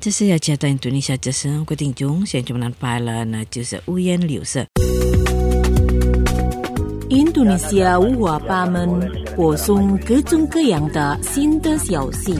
这是要加到印度尼西亚之声规定中，现在我们拍了呢，就是五颜六色。 印度尼西亚五花八门，播送各种各样的新的消息。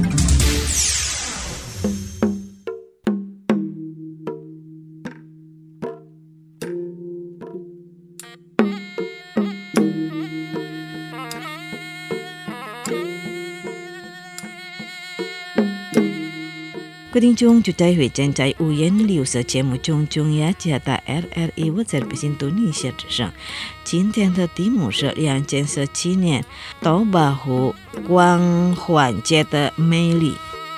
各位听众，就在会正在五颜六色节目中，中央加大 RRI 我在北京印度尼西亚之声。今天的题目是2017年多巴湖光环节的魅力。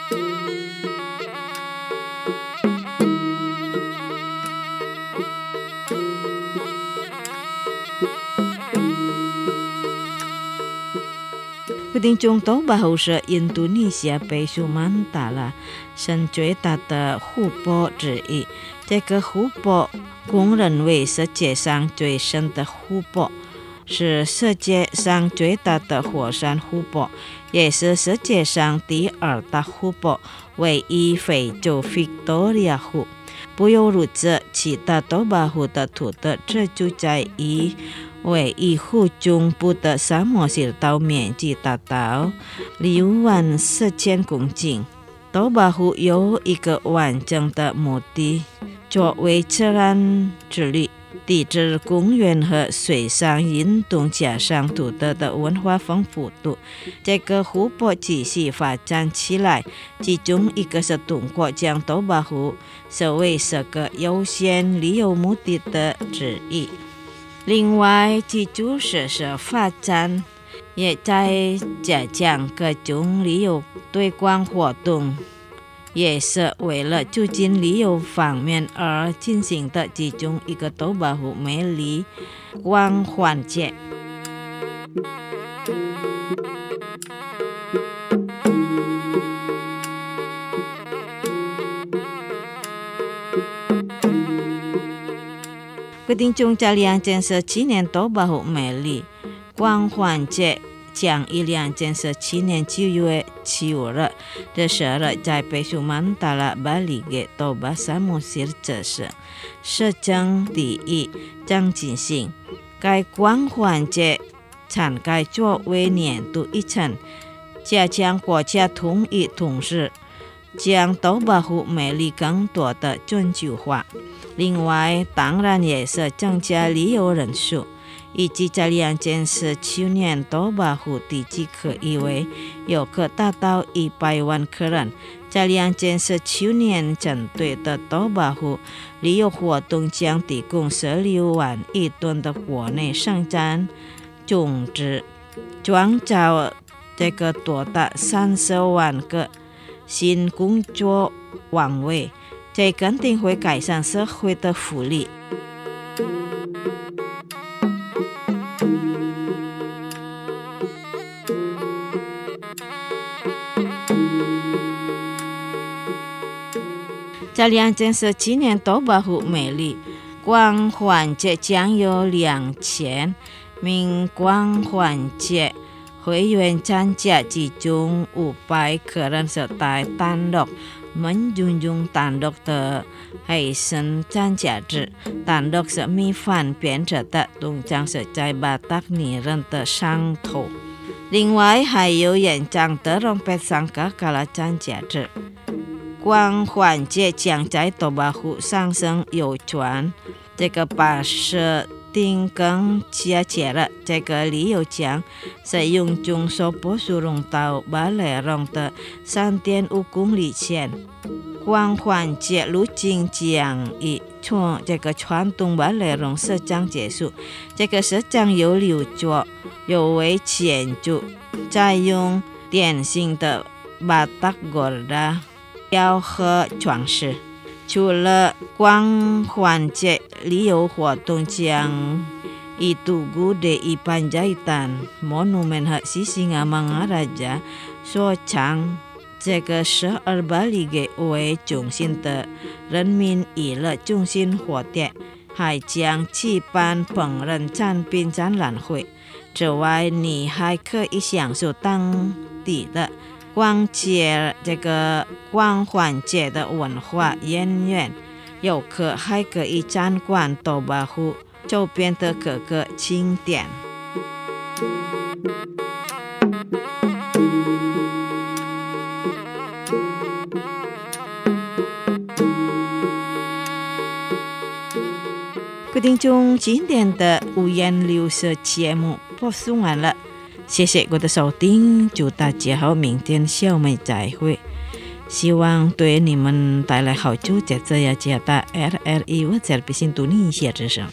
各位听众，多巴湖是印度尼西亚北属曼达拉省最大的湖泊之一。这个湖泊公认为世界上最深的湖泊，是世界上最大的火山湖泊，也是世界上第二大湖泊，位于非洲维多利亚湖。不由如此，其他多巴湖的土地只就在于位于湖中部的沙漠石岛面积达到64000公顷。多巴湖有一个完整的目的，作为自然之旅、地质公园和水上运动加上土地的文化丰富度。这个湖泊继续发展起来，其中一个是通过将多巴湖视为是个优先旅游目的的之一。另外，其就是发展也在加强各种旅游推广活动，也是为了促进旅游方面而进行的其中一个多巴湖魅力光环节。各位听众，在2017年多巴湖魅力光环节将于2017年9月7日的10日在北属曼达拉巴里的多巴沙漠石这市政第一将进行。该光环节参该作为年度一程，加强国家统一，同时将多巴湖魅力更多的全球化。另外，当然也是增加旅游人数，以及在2017年多巴湖地区可以为游客达到100万客人。在2017年针对的多巴湖旅游活动将提供16万亿吨的国内生产总值，创造这个多达30万个新工作岗位，这肯定会改善社会的福利。在2017年多巴湖魅力光环节将有2000名光环节会员参加，其中500客人是带单独民众用单独的海参参加制，单独是米饭编制的，通常是在巴达尼人的上头。另外还有延长的rompet sangkakala参加制。光环节将在多巴湖上升游船，这个巴士定更加节了。这个旅游将使用中所波速龙到巴雷龙的3.5公里线。光环节路径将以从这个传统巴雷龙市场结束。这个市场有6座有为建筑，采用典型的巴达哥拉雕刻装饰。除了光环节旅游活动将以Tugu de Panjaitan Monumen和西兴阿芒阿拉加所长这个12巴里给为中心的人民娱乐中心活动，还将举办烹饪产品展览会。此外，你还可以享受当地的光接这个光环节的文化渊源，游客还可以参观多巴湖周边的各个景点。各位听众，今天的五颜六色节目播送完了，谢谢各位的收听，祝大家好，明天下午再会。希望对你们带来好处，在这样加大 RRI 我在比新读你一些知识。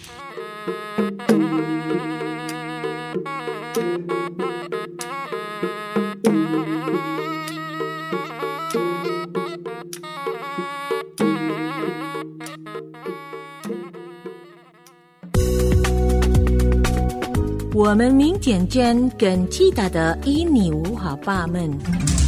我们民间间更期待的印尼文化吧们。